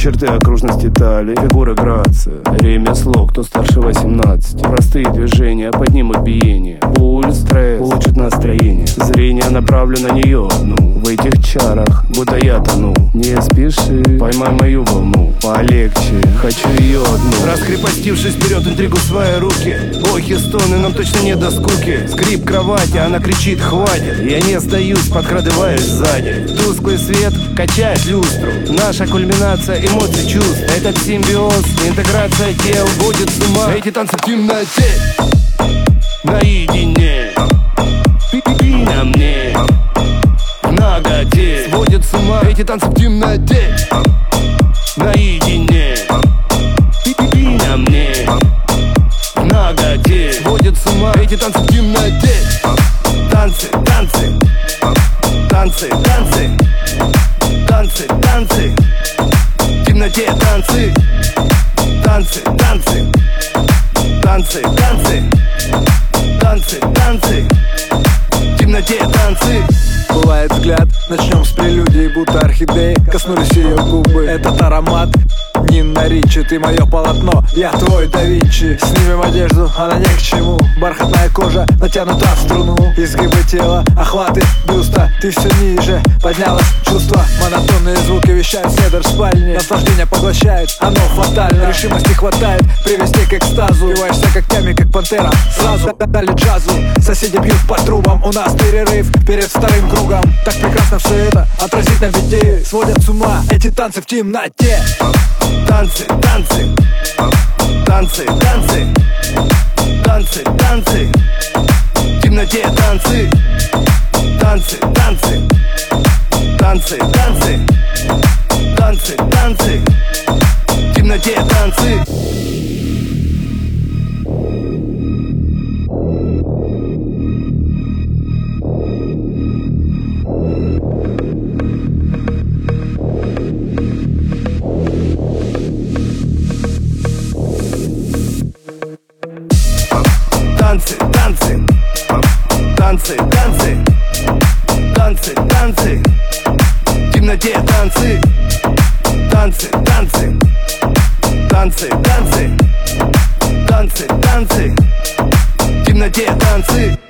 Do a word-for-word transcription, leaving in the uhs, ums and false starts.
черты окружности талии, фигура грация, ремесло, кто старше восемнадцати. Простые движения поднимут биение, пульс, стресс, улучшит настроение. Зрение направлено на нее одну, в этих чарах, будто я тону. Не спеши, поймай мою волну, полегче, хочу ее одну. Раскрепостившись, берет интригу в свои руки. Охи, стоны, нам точно не до скуки. Скрип кровати, она кричит «хватит». Я не сдаюсь, подкрадываюсь сзади. Тусклый свет качает люстру. Наша кульминация эмоций, чувств. Этот симбиоз, интеграция тел будет с ума. Эти танцы в темноте, наедине, ты на мне, в наготе, сводит с ума. Эти танцы в темноте, наедине, ты на мне, в наготе, сводит с ума. Эти танцы в темноте. Танцы, танцы, танцы, танцы, танцы, танцы, в темноте танцы, танцы, танцы, танцы, танцы, танцы, танцы, в темноте танцы. Бывает взгляд, начнем с прелюдии, будто орхидеи коснулись ее губы. Этот аромат Нина Ричи, ты мое полотно, я твой да Винчи. Снимем одежду, она не к чему. Бархатная кожа натянута в струну. Изгибы тела, охваты бюста, ты все ниже, поднялось чувство. Монотонные звуки вещают с недр спальни. Наслаждение поглощает, оно фатально. Решимости хватает привести к экстазу. Впиваешься когтями, как пантера, сразу дали джазу. Соседи бьют по трубам, у нас перерыв перед вторым кругом. Так прекрасно все это отразить на виде. Сводят с ума эти танцы в темноте. Танцы, танцы, танцы, танцы, танцы, танцы, в темноте танцы, танцы, танцы, танцы, танцы, танцы, танцы, в темноте танцы. Танцы, танцы, танцы, танцы, танцы, танцы, в темноте танцы, танцы, танцы, танцы, танцы, танцы, танцы, в темноте танцы.